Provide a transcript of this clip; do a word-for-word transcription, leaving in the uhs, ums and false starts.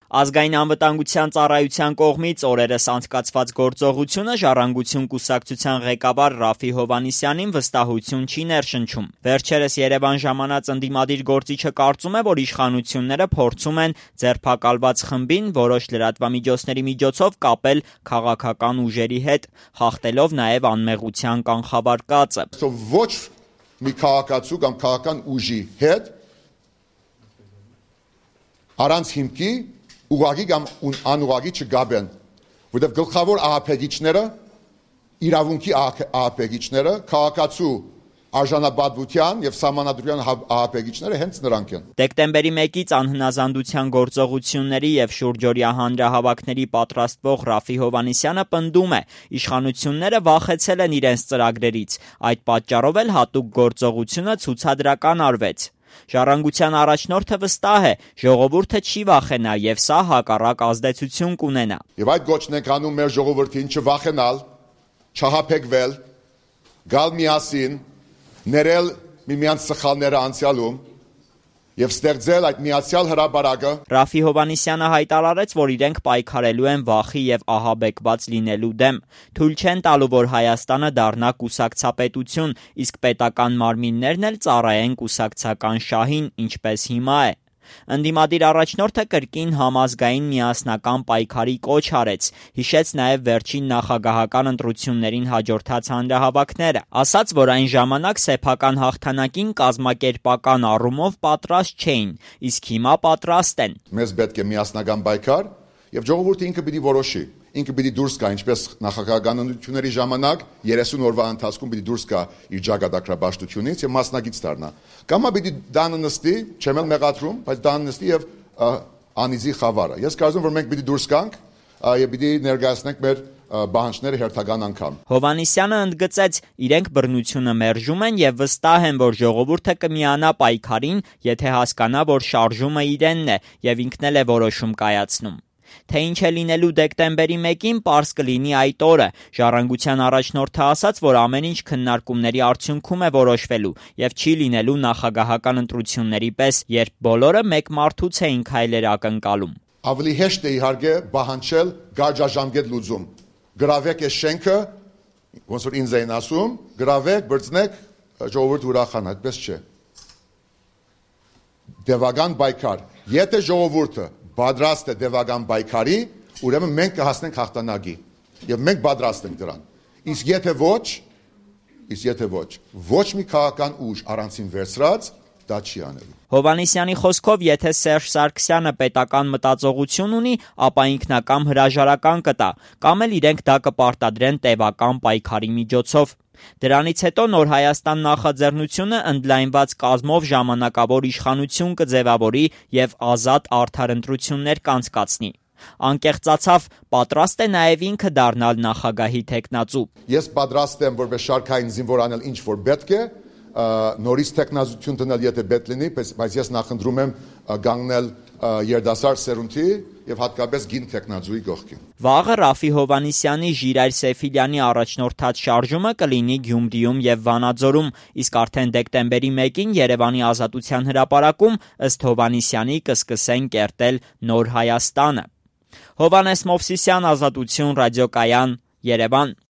Ազգային անվտանգության ծառայության կողմից օրերս անցկացված գործողությունը Ժառանգություն կուսակցության ղեկավար Ռաֆի Հովհաննիսյանին վստահություն չի ներշնչում։ Վերջերս Երևան ժամանած ընդդիմադիր գործիչը կարծում է, որ իշխանությունները փորձում են ձերբակալված խմբին որոշ լրատվամիջոցների միջոցով կապել քաղաքական ուժերի հետ, խախտելով նաև անմեղության կանխավարկածը։ Ոչ մի քաղաքացու կամ քաղաքական ուժի հետ առանց հիմքի ուղղակի կամ անուղղակի չգաբեն, որտեղ գլխավոր ահաբեկիչները, իրավունքի ահաբեկիչները, քաղաքացու արժանապատվության եւ սահմանադրության ահաբեկիչները հենց նրանք են։ Դեկտեմբերի մեկից անհնազանդության գործողությունների եւ շուրջօրյա հանրահավաքների պատրաստվող Ռաֆի Հովհաննիսյանը պնդում է, իշխանությունները վախեցել են իրենց ծրագրերից, այդ պատճառով էլ հատուկ գործողությունը ցուցադրական արվեց։ Ժառանգության առաջնորդը վստահ է, ժողովուրդը չի վախենա եւ սա հակառակ ազդեցություն կունենա։ Եվ այդ գոչն ենք անում մեր ժողովրդին չվախենալ, չհապեկվել, գալ միասին, ներել միմյանց սխալները անցյալում եւ ստեղծել այդ միացյալ հրապարակը։ Ռաֆի Հովհաննիսյանը հայտարարեց, որ իրենք պայքարելու են վախի եւ ահաբեկված լինելու դեմ։ Թույլ չեն տալու, որ Հայաստանը դառնա կուսակցապետություն, իսկ պետական մարմիններն էլ ծառայեն կուսակցական շահին, ինչպես հիմա է։ Ընդդիմադիր առաջնորդը կրկին համազգային միասնական պայքարի կոչ արեց, հիշեց նաև վերջին նախագահական ընտրություններին հաջորդած հանրահավաքները, ասաց, որ այն ժամանակ սեփական հաղթանակին կազմակերպական առումով պատրաստ չէին, իսկ հիմա պատրաստ են։ Մեզ պետք է միասնական պայքար եւ ժողովուրդը ինքը պիտի որոշի, ինքը պիտի դուրս գա, ինչպես նախագահական ընտրությունների ժամանակ երեսուն օրվա ընթացքում պիտի դուրս գա իր ճակատագրաբաշխությունից եւ մասնակից դառնա։ Կամ պիտի դանը նստի, չեմ էլ մեղադրում, բայց դանը նստի եւ անիզի խավարը։ Ես կարծում եմ, որ մենք պիտի դուրս գանք եւ պիտի ներկայացնենք մեր բանջները հերթական անգամ։ Հովհաննիսյանը ընդգծեց, իրենք բռնությունը մերժում են եւ վստահ են, որ ժողովուրդը կմիանա պայքարին, եթե հասկանա, որ շարժումը իրենն է եւ ինքն էլ է որոշում կայացնում։ Թե ինչ է լինելու դեկտեմբերի մեկին, պարզ կլինի այդ օրը։ Ժառանգության առաջնորդը ասաց, որ ամեն ինչ քննարկումների արդյունքում է որոշվելու եւ չի լինելու նախագահական ընտրությունների պես, երբ բոլորը մեկ մարդուց էին քայլեր ակնկալում։ Ավելի հեշտ է իհարկե պահանջել գարաժամկետ լուծում։ Գրավեք այս շենքը, ոնց որ ինձ էին ասում, գրավեք, բրցնեք, ժողովուրդը ուրախանա, այդպես չէ։ Դևական պայքար։ Եթե ժողովուրդը պատրաստ է դևական պայքարի, ուրեմն մենք կհասնենք հաղթանակի եւ մենք պատրաստ ենք դրան։ Իսկ եթե ոչ, իսկ եթե ոչ, ոչ մի քաղաքական ուժ առանցին վերցրած դա չի անելու։ Հովհաննիսյանի խոսքով, եթե Սերժ Սարգսյանը պետական մտածողություն ունի, ապա ինքնակամ հրաժարական կտա, կամ էլ իրենք դա կպարտադրեն տևական պայքարի միջոցով։ Դրանից հետո Նոր Հայաստան նախաձեռնությունը ընդլայնված կազմով ժամանակավոր իշխանություն կձևավորի եւ ազատ արդար ընտրություններ կանցկացնի։ Անկեղծացավ, պատրաստ է նաև ինքը դառնալ նախագահի թեկնածու։ Ես պատրաստ եմ որպես շարքային զինվոր անել ինչ որ պետք է, նորից տեխնազություն դնել եթե պետք լինի, բայց ես նախընտրում եմ գանգնել երդասար սերունդի եւ հատկապես գին տեխնազուի կողքին։ Վաղը Ռաֆի Հովհաննիսյանի Ժիրայր Սեֆիլյանի առաջնորդած շարժումը կլինի Գյումրիում եւ Վանաձորում, իսկ արդեն դեկտեմբերի մեկին Երևանի Ազատության հրապարակում ըստ Հովհաննիսյանի կսկսեն կերտել Նոր Հայաստանը։ Հովհաննես Մովսիսյան, Ազատություն, ռադիոկայան, Երևան։